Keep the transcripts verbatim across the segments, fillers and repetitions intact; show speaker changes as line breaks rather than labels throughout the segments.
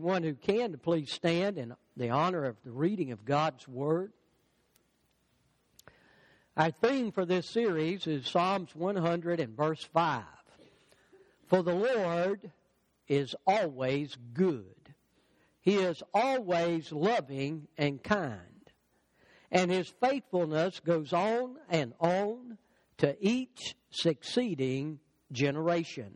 everyone who can to please stand in the honor of the reading of God's Word. Our theme for this series is Psalms one hundred and verse five. For the Lord is always good. He is always loving and kind. And His faithfulness goes on and on to each succeeding generation.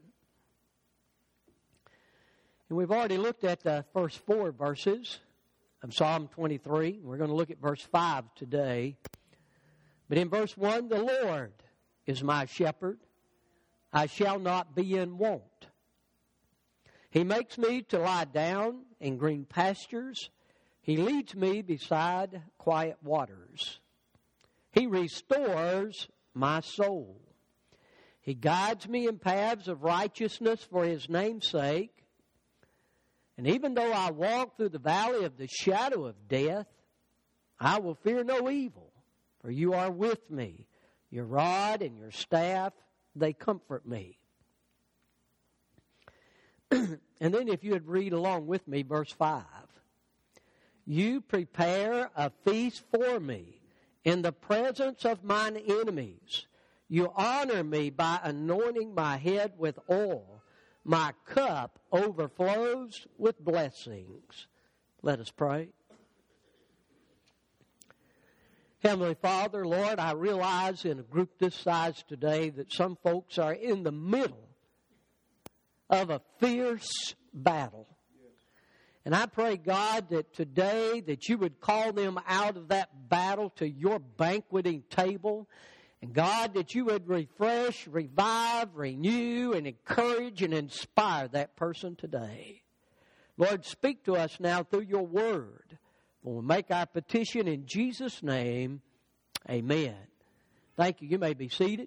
And we've already looked at the first four verses of Psalm twenty-three. We're going to look at verse five today. But in verse one, the Lord is my shepherd. I shall not be in want. He makes me to lie down in green pastures. He leads me beside quiet waters. He restores my soul. He guides me in paths of righteousness for His name's sake. And even though I walk through the valley of the shadow of death, I will fear no evil, for You are with me. Your rod and Your staff, they comfort me. And then if you would read along with me, verse five. You prepare a feast for me in the presence of mine enemies. You honor me by anointing my head with oil. My cup overflows with blessings. Let us pray. Heavenly Father, Lord, I realize in a group this size today that some folks are in the middle of a fierce battle. And I pray, God, that today that You would call them out of that battle to Your banqueting table. And God, that You would refresh, revive, renew, and encourage and inspire that person today. Lord, speak to us now through Your Word. We'll make our petition in Jesus' name. Amen. Thank you. You may be seated.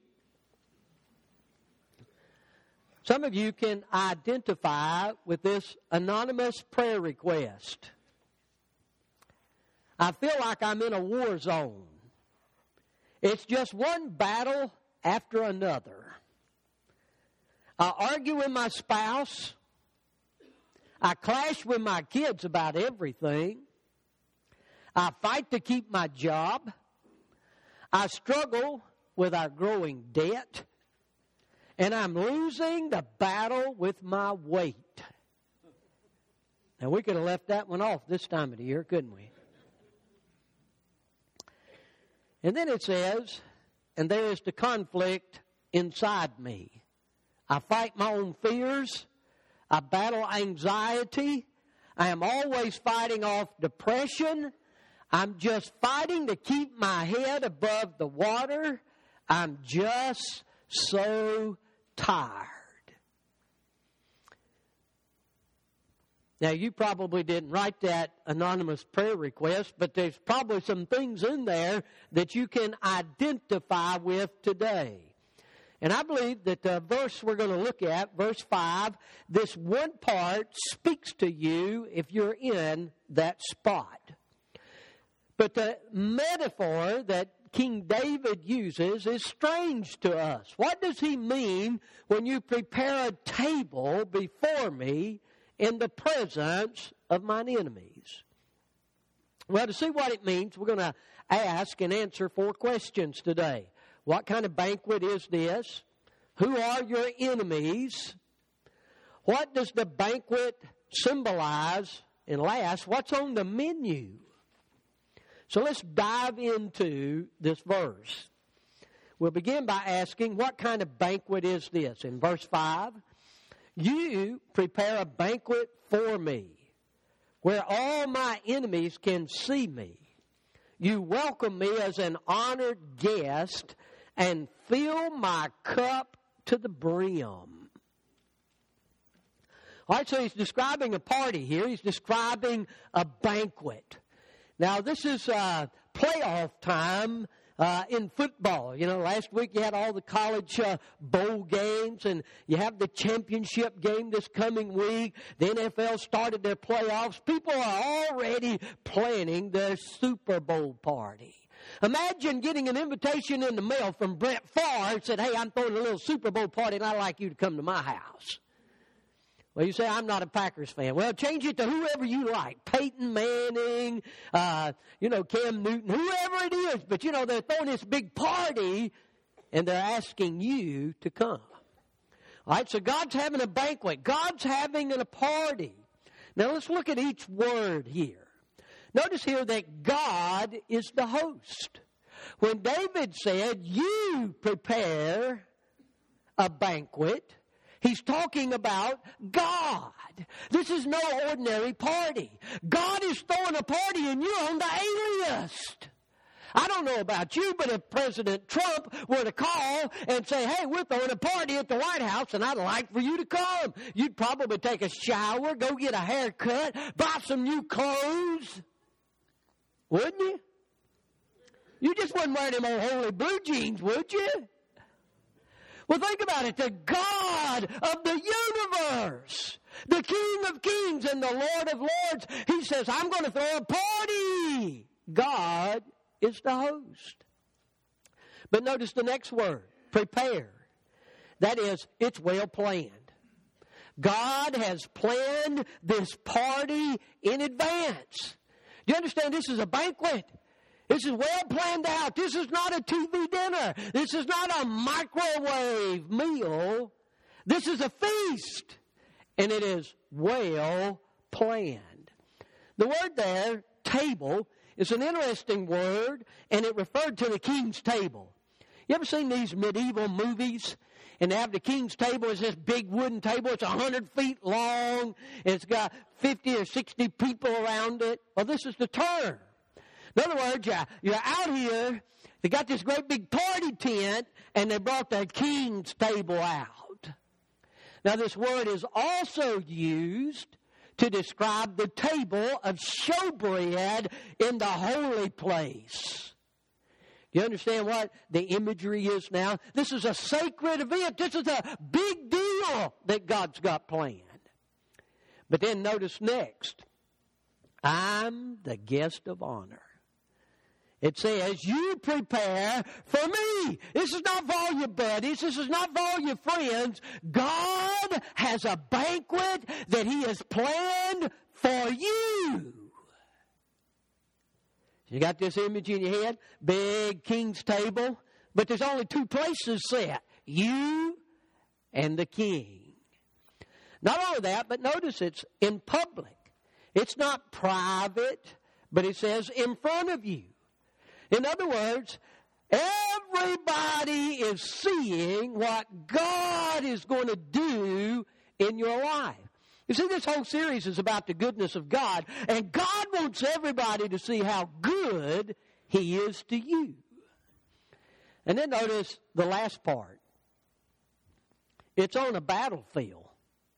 Some of you can identify with this anonymous prayer request. I feel like I'm in a war zone. It's just one battle after another. I argue with my spouse. I clash with my kids about everything. I fight to keep my job. I struggle with our growing debt. And I'm losing the battle with my weight. Now, we could have left that one off this time of the year, couldn't we? And then it says, and there is the conflict inside me. I fight my own fears. I battle anxiety. I am always fighting off depression. I'm just fighting to keep my head above the water. I'm just so tired. Now, you probably didn't write that anonymous prayer request, but there's probably some things in there that you can identify with today. And I believe that the verse we're going to look at, verse five, this one part speaks to you if you're in that spot. But the metaphor that King David uses is strange to us. What does he mean when you prepare a table before me in the presence of mine enemies? Well, to see what it means, we're going to ask and answer four questions today. What kind of banquet is this? Who are your enemies? What does the banquet symbolize? And last, what's on the menu? So let's dive into this verse. We'll begin by asking, what kind of banquet is this? In verse five, you prepare a banquet for me, where all my enemies can see me. You welcome me as an honored guest and fill my cup to the brim. All right, so he's describing a party here. He's describing a banquet. Now, this is uh, playoff time uh, in football. You know, last week you had all the college uh, bowl games, and you have the championship game this coming week. The N F L started their playoffs. People are already planning their Super Bowl party. Imagine getting an invitation in the mail from Brett Favre and said, hey, I'm throwing a little Super Bowl party, and I'd like you to come to my house. Well, you say, I'm not a Packers fan. Well, change it to whoever you like. Peyton Manning, uh, you know, Cam Newton, whoever it is. But, you know, they're throwing this big party, and they're asking you to come. All right, so God's having a banquet. God's having a party. Now, let's look at each word here. Notice here that God is the host. When David said, you prepare a banquet, he's talking about God. This is no ordinary party. God is throwing a party and you're on the A-list. I don't know about you, but if President Trump were to call and say, hey, we're throwing a party at the White House and I'd like for you to come, you'd probably take a shower, go get a haircut, buy some new clothes. Wouldn't you? You just wouldn't wear them old holy blue jeans, would you? Well, think about it. The God of the universe, the King of kings and the Lord of lords, he says, I'm going to throw a party. God is the host. But notice the next word, prepare. That is, it's well planned. God has planned this party in advance. Do you understand? This is a banquet. This is well planned out. This is not a T V dinner. This is not a microwave meal. This is a feast. And it is well planned. The word there, table, is an interesting word, and it referred to the king's table. You ever seen these medieval movies? And they have the king's table. It's this big wooden table. It's one hundred feet long. And it's got fifty or sixty people around it. Well, this is the term. In other words, you're out here, they got this great big party tent, and they brought their king's table out. Now, this word is also used to describe the table of showbread in the holy place. Do you understand what the imagery is now? This is a sacred event. This is a big deal that God's got planned. But then notice next, I'm the guest of honor. It says, you prepare for me. This is not for all your buddies. This is not for all your friends. God has a banquet that he has planned for you. You got this image in your head? Big king's table. But there's only two places set. You and the king. Not only that, but notice it's in public. It's not private, but it says in front of you. In other words, everybody is seeing what God is going to do in your life. You see, this whole series is about the goodness of God, and God wants everybody to see how good he is to you. And then notice the last part. It's on a battlefield.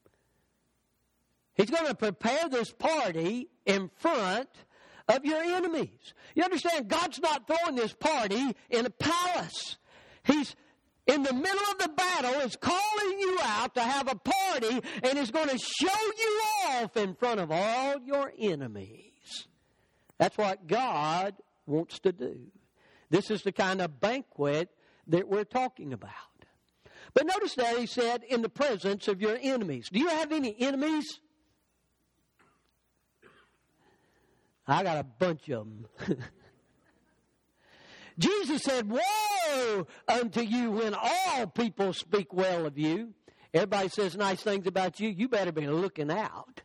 He's going to prepare this party in front of your enemies. You understand, God's not throwing this party in a palace. He's in the middle of the battle, is calling you out to have a party, and is going to show you off in front of all your enemies. That's what God wants to do. This is the kind of banquet that we're talking about. But notice that he said, in the presence of your enemies. Do you have any enemies? I got a bunch of them. Jesus said, woe unto you when all people speak well of you. Everybody says nice things about you. You better be looking out.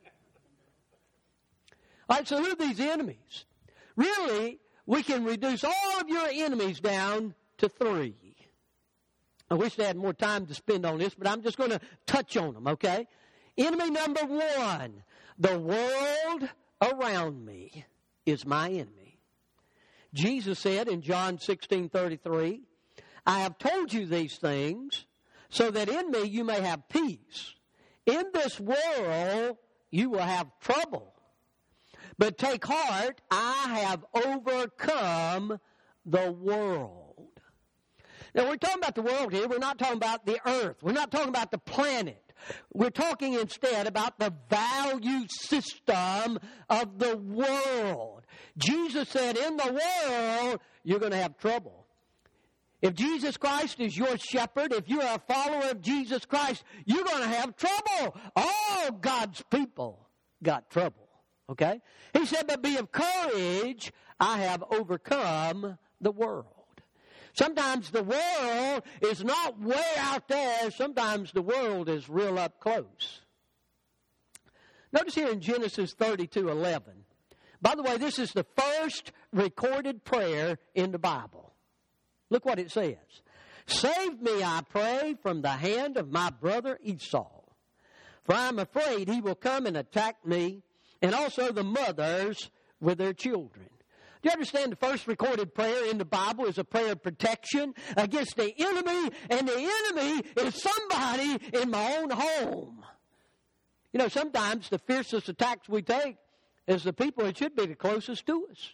All right, so who are these enemies? Really, we can reduce all of your enemies down to three. I wish they had more time to spend on this, but I'm just going to touch on them, okay? Enemy number one, the world around me is my enemy. Jesus said in John sixteen thirty-three, I have told you these things so that in me you may have peace. In this world you will have trouble. But take heart, I have overcome the world. Now we're talking about the world here. We're not talking about the earth. We're not talking about the planet. We're talking instead about the value system of the world. Jesus said, in the world, you're going to have trouble. If Jesus Christ is your shepherd, if you're a follower of Jesus Christ, you're going to have trouble. All God's people got trouble. Okay? He said, but be of courage, I have overcome the world. Sometimes the world is not way out there. Sometimes the world is real up close. Notice here in Genesis thirty-two eleven. By the way, this is the first recorded prayer in the Bible. Look what it says. Save me, I pray, from the hand of my brother Esau. For I am afraid he will come and attack me, and also the mothers with their children. Do you understand the first recorded prayer in the Bible is a prayer of protection against the enemy, and the enemy is somebody in my own home. You know, sometimes the fiercest attacks we take is the people that should be the closest to us.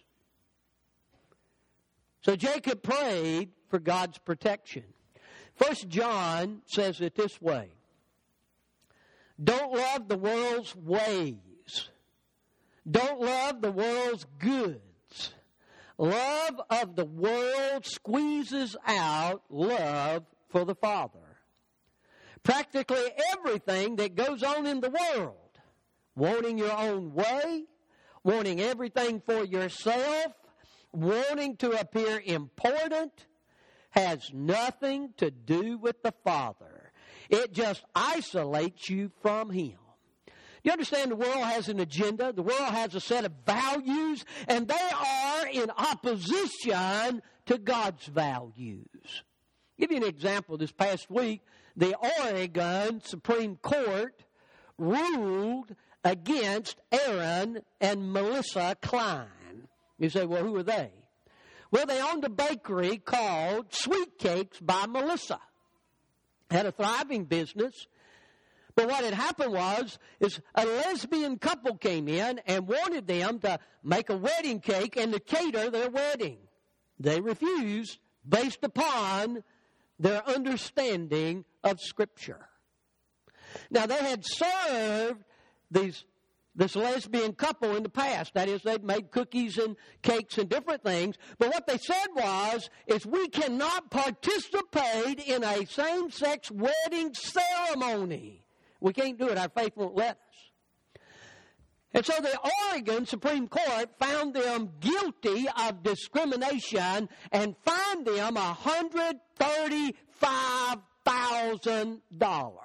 So Jacob prayed for God's protection. First John says it this way. Don't love the world's ways. Don't love the world's goods. Love of the world squeezes out love for the Father. Practically everything that goes on in the world, wanting your own way, wanting everything for yourself, wanting to appear important, has nothing to do with the Father. It just isolates you from Him. You understand the world has an agenda. The world has a set of values, and they are in opposition to God's values. I'll give you an example. This past week, the Oregon Supreme Court ruled against Aaron and Melissa Klein. You say, well, who are they? Well, they owned a bakery called Sweet Cakes by Melissa. Had a thriving business. But what had happened was, is a lesbian couple came in and wanted them to make a wedding cake and to cater their wedding. They refused based upon their understanding of Scripture. Now, they had served these this lesbian couple in the past. That is, they'd made cookies and cakes and different things. But what they said was, is we cannot participate in a same-sex wedding ceremony. We can't do it. Our faith won't let us. And so the Oregon Supreme Court found them guilty of discrimination and fined them one hundred thirty-five thousand dollars.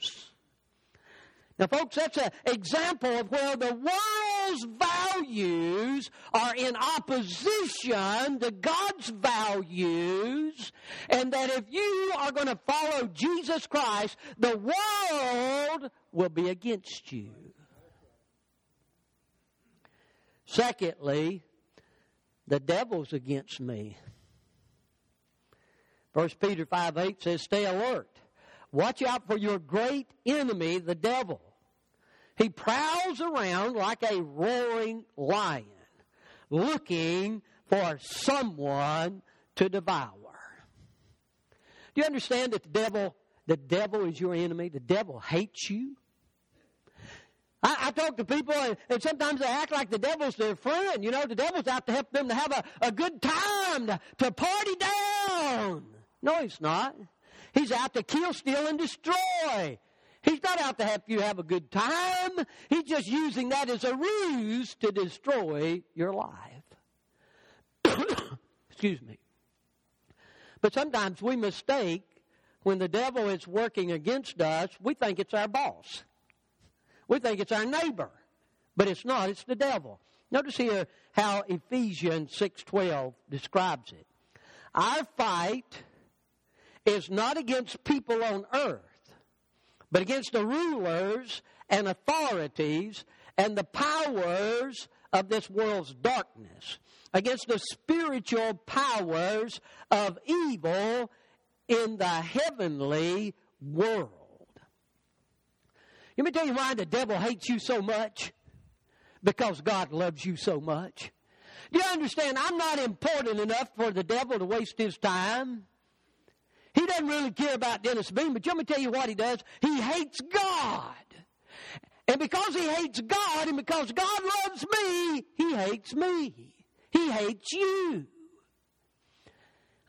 Now, folks, that's an example of where the world's values are in opposition to God's values, and that if you are going to follow Jesus Christ, the world will be against you. Secondly, the devil's against me. First Peter five eight says, stay alert. Watch out for your great enemy, the devil. He prowls around like a roaring lion, looking for someone to devour. Do you understand that the devil, the devil is your enemy? The devil hates you. I, I talk to people, and, and sometimes they act like the devil's their friend. You know, the devil's out to help them to have a, a good time, to, to party down. No, he's not. He's out to kill, steal, and destroy. He's not out to help you have a good time. He's just using that as a ruse to destroy your life. Excuse me. But sometimes we mistake when the devil is working against us, we think it's our boss. We think it's our neighbor. But it's not. It's the devil. Notice here how Ephesians six twelve describes it. Our fight is not against people on earth, but against the rulers and authorities and the powers of this world's darkness, against the spiritual powers of evil in the heavenly world. Let me tell you why the devil hates you so much. Because God loves you so much. Do you understand? I'm not important enough for the devil to waste his time. He doesn't really care about Dennis Bean, but let me tell you what he does. He hates God. And because he hates God and because God loves me, he hates me. He hates you.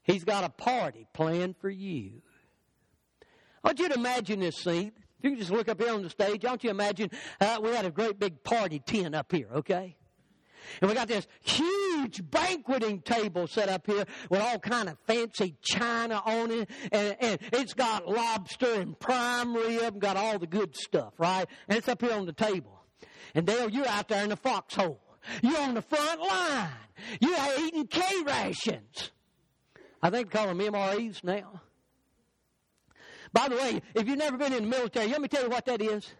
He's got a party planned for you. I want you to imagine this scene. If you can just look up here on the stage, I want you to imagine uh, we had a great big party tent up here, okay? And we got this huge banqueting table set up here with all kind of fancy china on it. And, and it's got lobster and prime rib, got all the good stuff, right? And it's up here on the table. And Dale, you're out there in the foxhole. You're on the front line. You're eating K-rations. I think they call them M R Es now. By the way, if you've never been in the military, let me tell you what that is.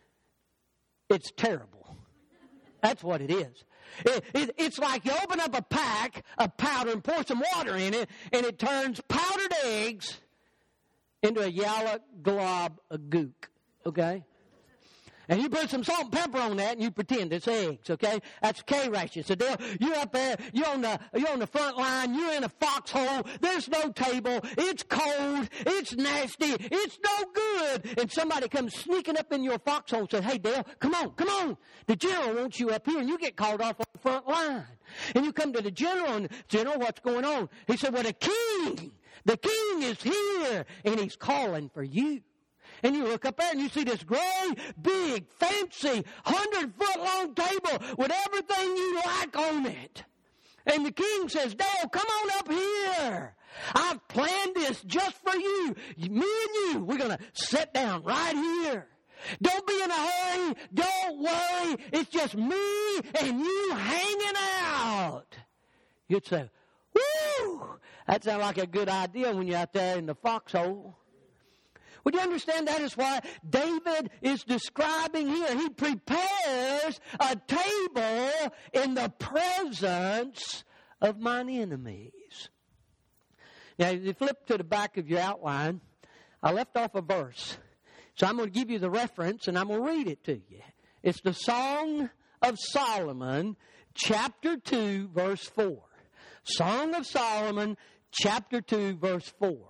It's terrible. That's what it is. It, it, it's like you open up a pack of powder and pour some water in it, and it turns powdered eggs into a yellow glob of gook. Okay? And you put some salt and pepper on that, and you pretend it's eggs, okay? That's K-ration. So Dale, you're up there, you're on the you're on the front line, you're in a foxhole, there's no table, it's cold, it's nasty, it's no good. And somebody comes sneaking up in your foxhole and says, hey Dale, come on, come on. The general wants you up here, and you get called off on the front line. And you come to the general, and General, what's going on? He said, well, the king, the king is here, and he's calling for you. And you look up there and you see this great, big, fancy, hundred-foot-long table with everything you like on it. And the king says, Dale, come on up here. I've planned this just for you. Me and you, we're going to sit down right here. Don't be in a hurry. Don't worry. It's just me and you hanging out. You'd say, woo, that sounds like a good idea when you're out there in the foxhole. Would you understand that is why David is describing here? He prepares a table in the presence of mine enemies. Now, if you flip to the back of your outline, I left off a verse. So I'm going to give you the reference and I'm going to read it to you. It's the Song of Solomon, chapter two, verse four. Song of Solomon, chapter two, verse four.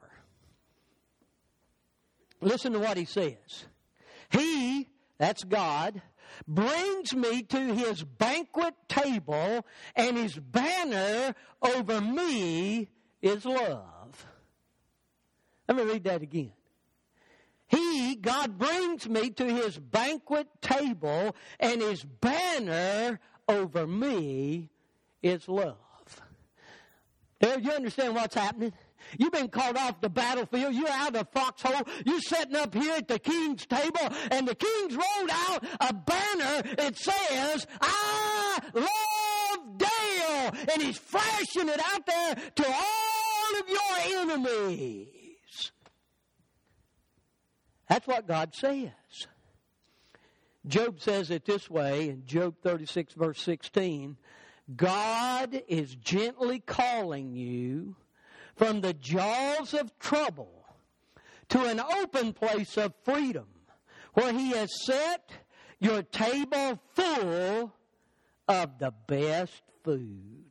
Listen to what he says. He, that's God, brings me to his banquet table, and his banner over me is love. Let me read that again. He, God, brings me to his banquet table, and his banner over me is love. Do you understand what's happening? You've been called off the battlefield. You're out of the foxhole. You're sitting up here at the king's table, and the king's rolled out a banner. It says, I love Dale. And he's flashing it out there to all of your enemies. That's what God says. Job says it this way in Job thirty-six, verse sixteen. God is gently calling you from the jaws of trouble to an open place of freedom, where he has set your table full of the best food.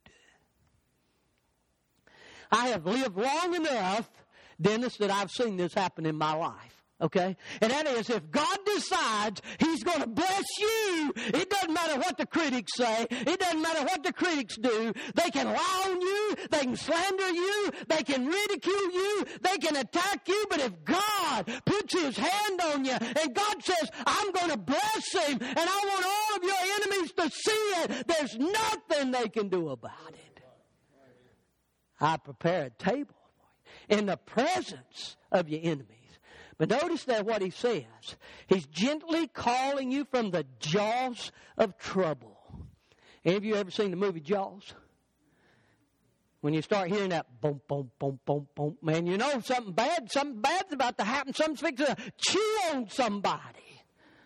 I have lived long enough, Dennis, that I've seen this happen in my life. Okay? And that is, if God decides he's going to bless you, it doesn't matter what the critics say. It doesn't matter what the critics do. They can lie on you. They can slander you. They can ridicule you. They can attack you. But if God puts his hand on you and God says, I'm going to bless him and I want all of your enemies to see it, there's nothing they can do about it. I prepare a table in the presence of your enemies. But notice that what he says. He's gently calling you from the jaws of trouble. Any of you ever seen the movie Jaws? When you start hearing that boom, boom, boom, boom, boom, man, you know something bad, something bad's about to happen. Something's fixing to chew on somebody.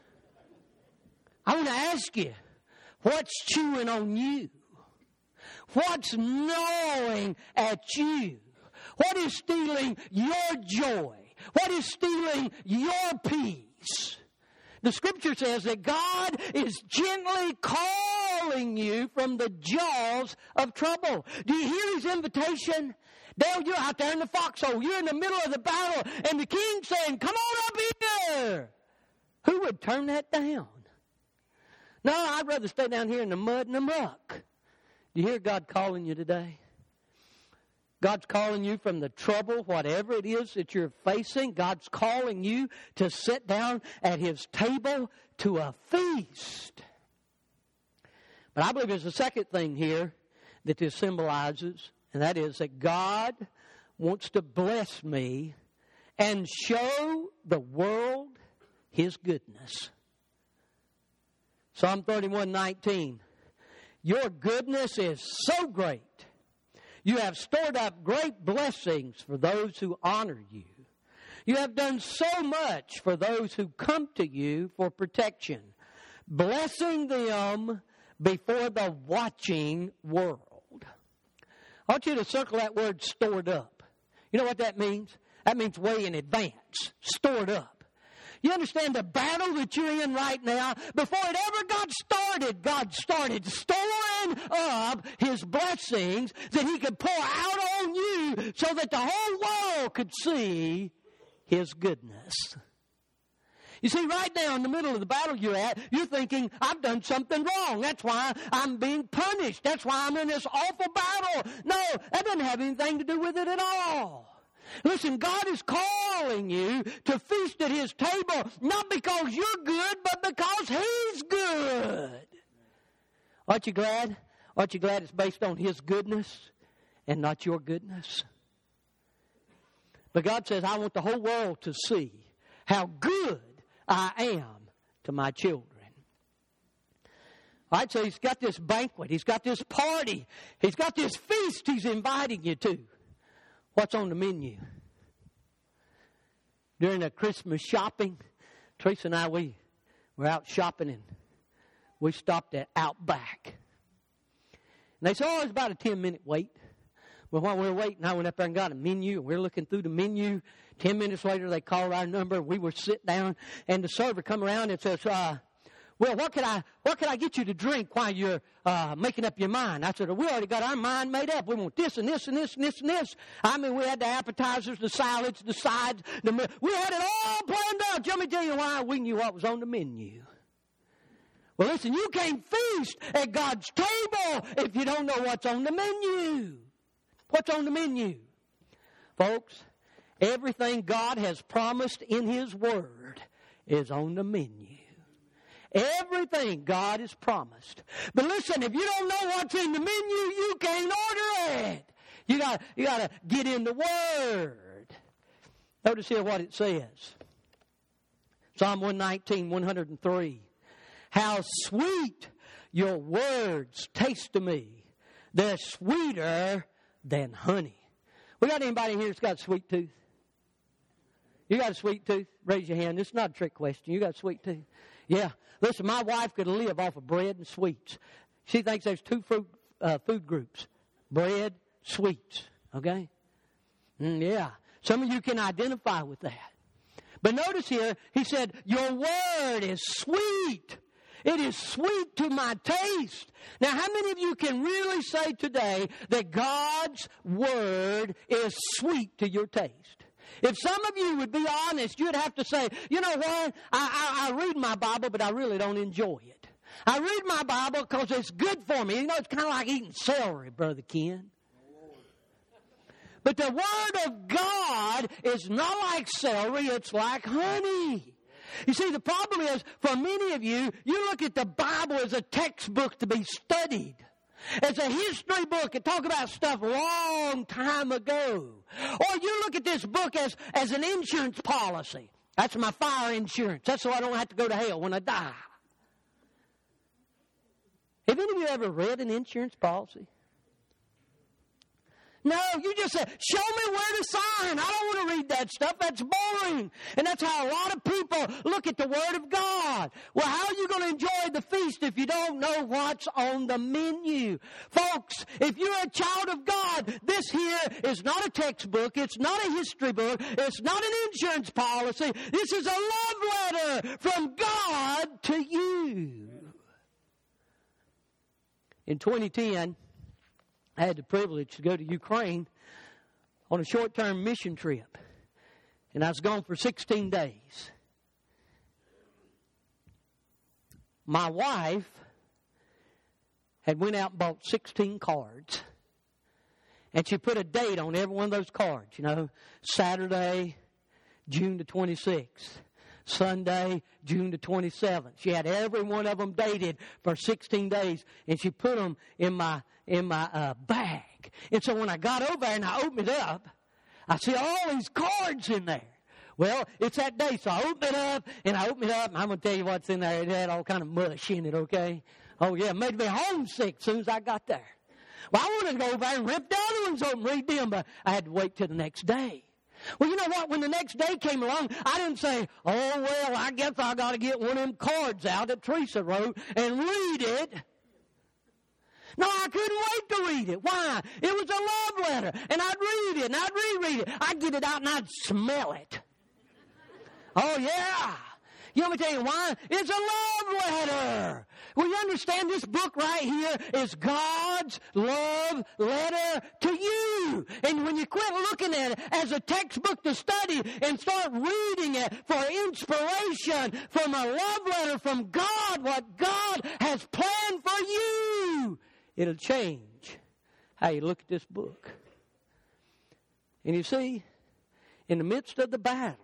I want to ask you, what's chewing on you? What's gnawing at you? What is stealing your joy? What is stealing your peace? The scripture says that God is gently calling you from the jaws of trouble. Do you hear his invitation? Dale, you're out there in the foxhole. You're in the middle of the battle, and the king's saying, come on up here. Who would turn that down? No, I'd rather stay down here in the mud and the muck. Do you hear God calling you today? God's calling you from the trouble, whatever it is that you're facing. God's calling you to sit down at His table to a feast. But I believe there's a second thing here that this symbolizes, and that is that God wants to bless me and show the world His goodness. Psalm thirty-one nineteen. Your goodness is so great. You have stored up great blessings for those who honor you. You have done so much for those who come to you for protection, blessing them before the watching world. I want you to circle that word stored up. You know what that means? That means way in advance, stored up. You understand the battle that you're in right now? Before it ever got started, God started storing up His blessings that He could pour out on you so that the whole world could see His goodness. You see, right now in the middle of the battle you're at, you're thinking, I've done something wrong. That's why I'm being punished. That's why I'm in this awful battle. No, that doesn't have anything to do with it at all. Listen, God is calling you to feast at His table, not because you're good, but because He's good. Aren't you glad? Aren't you glad it's based on His goodness and not your goodness? But God says, I want the whole world to see how good I am to my children. All right, so He's got this banquet. He's got this party. He's got this feast He's inviting you to. What's on the menu? During the Christmas shopping, Teresa and I, we were out shopping and we stopped at Outback. And they said, oh, it's about a ten-minute wait. Well, while we were waiting, I went up there and got a menu. And we were looking through the menu. Ten minutes later, they called our number. We were sitting down, and the server come around and says, uh, well, what can I what can I get you to drink while you're uh, making up your mind? I said, well, we already got our mind made up. We want this and this and this and this and this. I mean, we had the appetizers, the salads, the sides. The we had it all planned out. Let me tell you why. We knew what was on the menu. Well, listen, you can't feast at God's table if you don't know what's on the menu. What's on the menu? Folks, everything God has promised in His Word is on the menu. Everything God has promised. But listen, if you don't know what's in the menu, you can't order it. You got you got to get in the Word. Notice here what it says. Psalm one nineteen, one oh three. How sweet your words taste to me. They're sweeter than honey. We got anybody here that's got a sweet tooth? You got a sweet tooth? Raise your hand. This is not a trick question. You got a sweet tooth? Yeah. Listen, my wife could live off of bread and sweets. She thinks there's two food, uh, food groups. Bread, sweets. Okay? Mm, yeah. Some of you can identify with that. But notice here, he said, your word is sweet. It is sweet to my taste. Now, how many of you can really say today that God's word is sweet to your taste? If some of you would be honest, you'd have to say, you know what, I, I, I read my Bible, but I really don't enjoy it. I read my Bible because it's good for me. You know, it's kind of like eating celery, Brother Ken. But the Word of God is not like celery, it's like honey. You see, the problem is, for many of you, you look at the Bible as a textbook to be studied. As a history book that talk about stuff long time ago. Or you look at this book as, as an insurance policy. That's my fire insurance. That's so I don't have to go to hell when I die. Have any of you ever read an insurance policy? No, you just say, show me where to sign. I don't want to read that stuff. That's boring. And that's how a lot of people look at the Word of God. Well, how are you going to enjoy the feast if you don't know what's on the menu? Folks, if you're a child of God, this here is not a textbook. It's not a history book. It's not an insurance policy. This is a love letter from God to you. In twenty ten, I had the privilege to go to Ukraine on a short-term mission trip. And I was gone for sixteen days. My wife had went out and bought sixteen cards. And she put a date on every one of those cards, you know, Saturday, June the twenty-sixth. Sunday, June the twenty-seventh. She had every one of them dated for sixteen days, and she put them in my in my uh, bag. And so when I got over there and I opened it up, I see all these cards in there. Well, it's that day, so I opened it up, and I opened it up, and I'm going to tell you what's in there. It had all kind of mush in it, okay? Oh, yeah, it made me homesick as soon as I got there. Well, I wanted to go over there and rip the other ones open and read them, but I had to wait till the next day. Well, you know what? When the next day came along, I didn't say, oh, well, I guess I got to get one of them cards out that Teresa wrote and read it. No, I couldn't wait to read it. Why? It was a love letter, and I'd read it, and I'd reread it. I'd get it out, and I'd smell it. Oh, yeah. You want me to tell you why? It's a love letter. Well, you understand this book right here is God's love letter to you. And when you quit looking at it as a textbook to study and start reading it for inspiration from a love letter from God, what God has planned for you, it'll change how you look at this book. And you see, in the midst of the battle,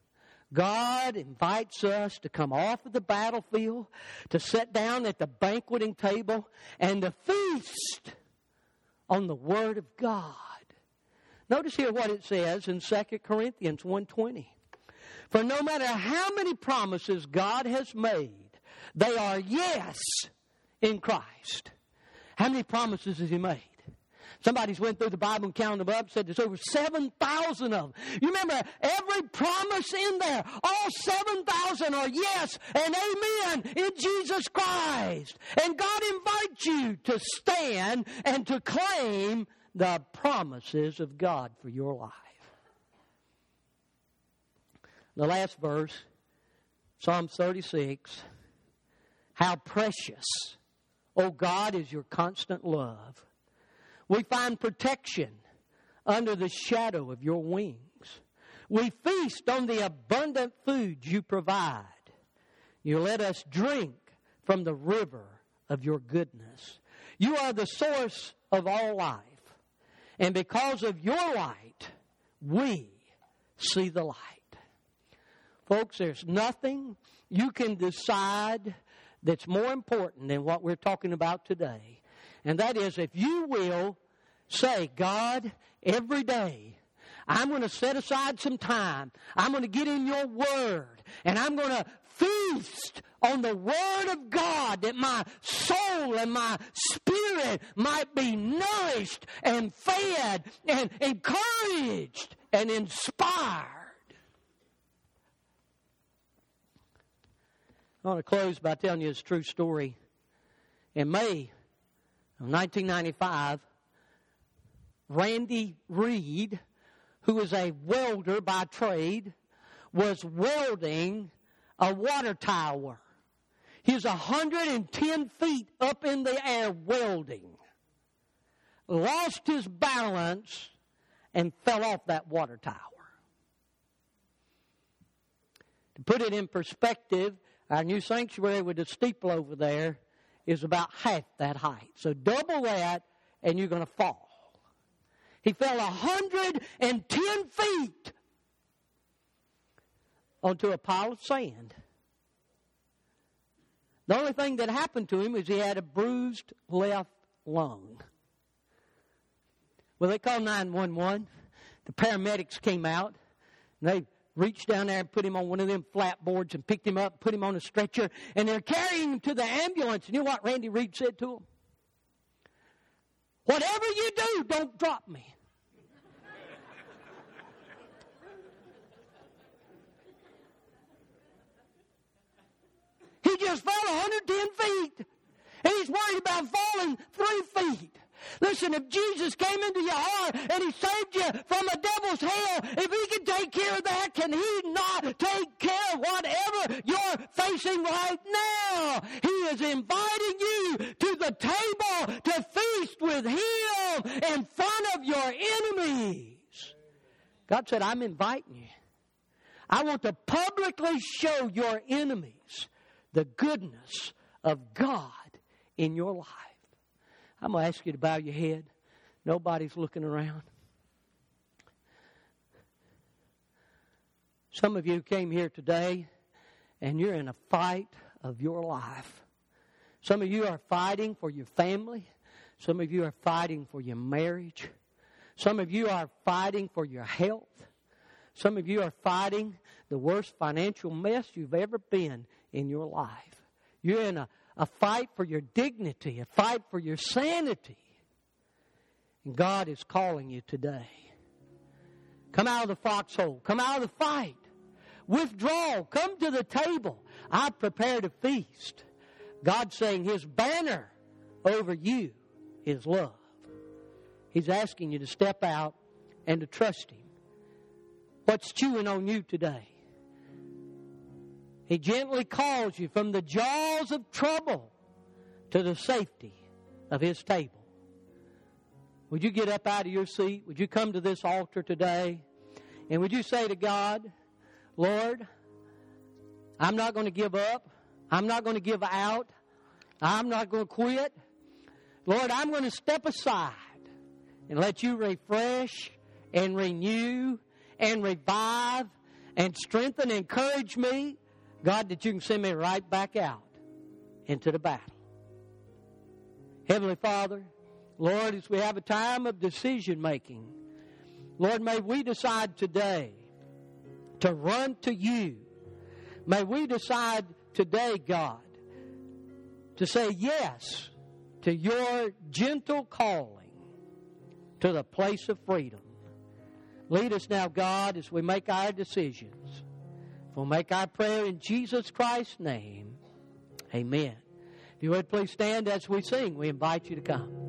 God invites us to come off of the battlefield, to sit down at the banqueting table, and to feast on the Word of God. Notice here what it says in Second Corinthians one twenty. For no matter how many promises God has made, they are yes in Christ. How many promises has He made? Somebody's went through the Bible and counted them up and said there's over seven thousand of them. You remember every promise in there, all seven thousand are yes and amen in Jesus Christ. And God invites you to stand and to claim the promises of God for your life. The last verse, Psalm thirty-six. How precious, O God, is your constant love. We find protection under the shadow of your wings. We feast on the abundant food you provide. You let us drink from the river of your goodness. You are the source of all life. And because of your light, we see the light. Folks, there's nothing you can decide that's more important than what we're talking about today. And that is, if you will say, God, every day, I'm going to set aside some time. I'm going to get in your Word. And I'm going to feast on the Word of God that my soul and my spirit might be nourished and fed and encouraged and inspired. I want to close by telling you this true story. In May of nineteen ninety-five, Randy Reed, who was a welder by trade, was welding a water tower. He was one hundred ten feet up in the air welding, lost his balance, and fell off that water tower. To put it in perspective, our new sanctuary with the steeple over there is about half that height. So double that, and you're going to fall. He fell one hundred ten feet onto a pile of sand. The only thing that happened to him is he had a bruised left lung. Well, they called nine one one. The paramedics came out, and they reached down there and put him on one of them flat boards and picked him up, put him on a stretcher, and they're carrying him to the ambulance. And you know what Randy Reed said to him? Whatever you do, don't drop me. He just fell one hundred ten feet. And he's worried about falling three feet. Listen, if Jesus came into your heart and He saved you from a devil's hell, if He can take care of that, can He not take care of whatever you're facing right now? He is inviting you to the table to feast with Him in front of your enemies. God said, I'm inviting you. I want to publicly show your enemies the goodness of God in your life. I'm going to ask you to bow your head. Nobody's looking around. Some of you came here today and you're in a fight of your life. Some of you are fighting for your family. Some of you are fighting for your marriage. Some of you are fighting for your health. Some of you are fighting the worst financial mess you've ever been in your life. You're in a, a fight for your dignity, a fight for your sanity. And God is calling you today. Come out of the foxhole. Come out of the fight. Withdraw. Come to the table. I've prepared a feast. God's saying His banner over you is love. He's asking you to step out and to trust Him. What's chewing on you today? He gently calls you from the jaws of trouble to the safety of His table. Would you get up out of your seat? Would you come to this altar today? And would you say to God, Lord, I'm not going to give up. I'm not going to give out. I'm not going to quit. Lord, I'm going to step aside and let you refresh and renew and revive and strengthen and encourage me. God, that you can send me right back out into the battle. Heavenly Father, Lord, as we have a time of decision making, Lord, may we decide today to run to you. May we decide today, God, to say yes to your gentle calling to the place of freedom. Lead us now, God, as we make our decisions. We'll make our prayer in Jesus Christ's name. Amen. If you would please stand as we sing, we invite you to come.